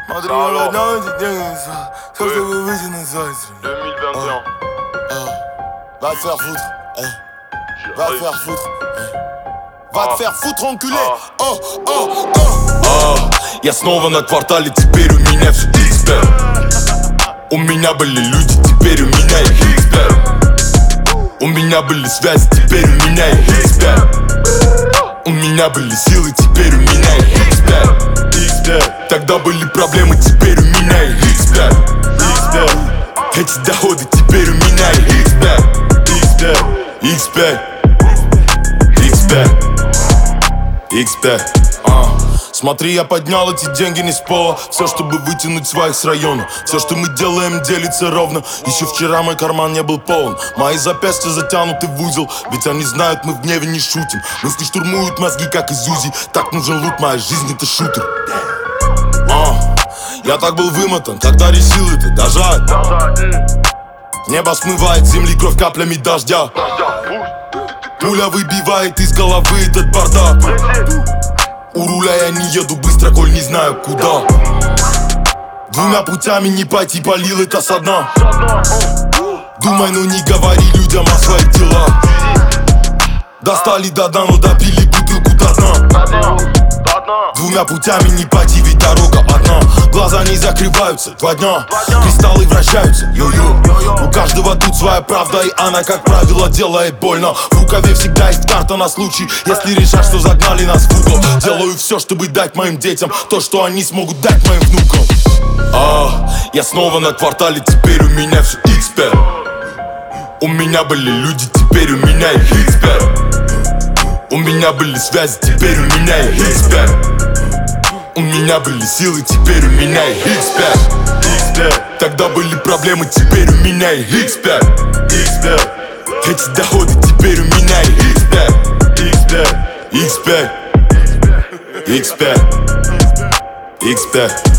Смотри, я на эти деньги, все, чтобы выйти на зайцы. 2021. Va te faire foutre, va te faire foutre, va te faire foutre, enculé. Oh, oh, oh. Я снова на квартале, теперь у меня все XP. У меня были люди, теперь у меня их XP. У меня были связи, теперь у меня их XP. У меня были силы, теперь у меня их XP. Тогда были проблемы, теперь у меня их XP. Эти доходы, теперь у меня их XP. XP. XP. Смотри, я поднял эти деньги не с пола. Все, чтобы вытянуть своих с района. Все, что мы делаем, делится ровно. Еще вчера мой карман не был полон. Мои запястья затянуты в узел. Ведь они знают, мы в гневе не шутим. Мысли штурмуют мозги, как из УЗИ. Так нужен лут, моя жизнь это шутер. Я так был вымотан, когда решил это дожать. Небо смывает с земли кровь каплями дождя. Пуля выбивает из головы этот бардак. У руля я не еду быстро, коль не знаю куда. Двумя путями не пойти, полил это со дна. Думай, но не говори людям о своих делах. Достали до дна, но допили бутылку до дна. Двумя путями не пойти, ведь дорога одна. Глаза не закрываются, 2 дня. Кристаллы вращаются, йо-йо. У каждого тут своя правда, и она, как правило, делает больно. В рукаве всегда есть карта на случай, если решат, что загнали нас в угол. Делаю все, чтобы дать моим детям то, что они смогут дать моим внукам. Я снова на квартале, теперь у меня все XP. У меня были люди, теперь у меня их XP. У меня были связи, теперь у меня их XP. У меня были силы, теперь у меня их XP. Тогда были проблемы, теперь у меня их XP. Эти доходы, теперь у меня их XP. XP. XP.